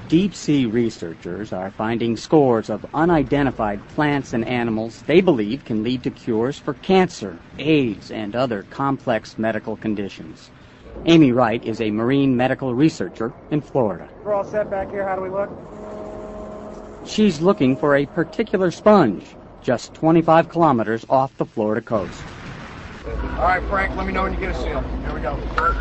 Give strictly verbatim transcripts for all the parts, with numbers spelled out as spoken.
Deep-sea researchers are finding scores of unidentified plants and animals they believe can lead to cures for cancer, AIDS, and other complex medical conditions. Amy Wright is a marine medical researcher in Florida. We're all set back here. How do we look? She's looking for a particular sponge just twenty-five kilometers off the Florida coast. All right, Frank, let me know when you get a seal. Here we go.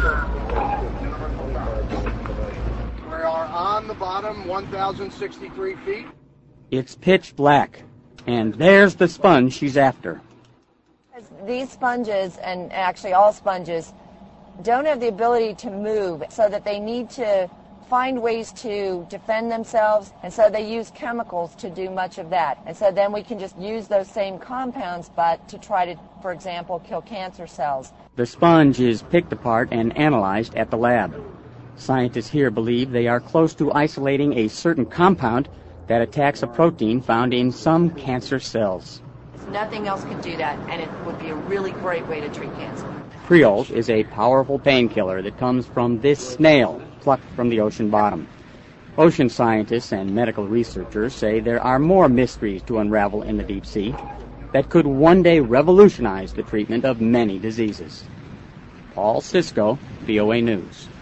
We are on the bottom, one thousand sixty-three feet. It's pitch black, and there's the sponge she's after. These sponges, and actually all sponges, don't have the ability to move, so that they need to find ways to defend themselves, and so they use chemicals to do much of that. And so then we can just use those same compounds, but to try to, for example, kill cancer cells. The sponge is picked apart and analyzed at the lab. Scientists here believe they are close to isolating a certain compound that attacks a protein found in some cancer cells. Nothing else can do that, and it would be a really great way to treat cancer. Creole is a powerful painkiller that comes from this snail plucked from the ocean bottom. Ocean scientists and medical researchers say there are more mysteries to unravel in the deep sea that could one day revolutionize the treatment of many diseases. Paul Cisco, V O A News.